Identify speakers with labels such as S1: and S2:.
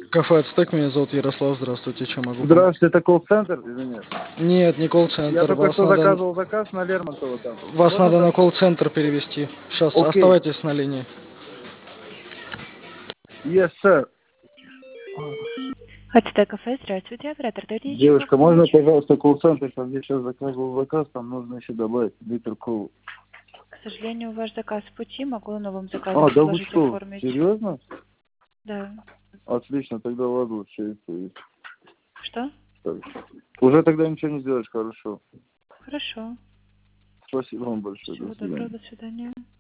S1: Кафе «Ацтек», меня зовут Ярослав, здравствуйте, чем могу помочь?
S2: Здравствуйте, это колл-центр или нет?
S1: Нет, не
S2: Я
S1: колл-центр,
S2: только что заказывал заказ на Лермонтова там.
S1: вас
S2: Можно
S1: надо на
S2: там?
S1: колл-центр перевести. Сейчас,
S2: Окей.
S1: оставайтесь на линии.
S2: Yes, sir.
S3: АЦТ кафе, здравствуйте, оператор Дойдите.
S2: Девушка, можно, пожалуйста, колл-центр, там я сейчас заказывал заказ, там нужно еще добавить литр колы.
S3: К сожалению, ваш заказ в пути, могу на новом заказе
S2: Да вы
S3: предложить
S2: что,
S3: оформить.
S2: серьезно?
S3: Да.
S2: Отлично, тогда ладно, все это.
S3: Что?
S2: Уже тогда ничего не сделаешь, хорошо.
S3: Хорошо.
S2: Спасибо вам большое,
S3: Всего
S2: до свидания.
S3: доброго, до свидания.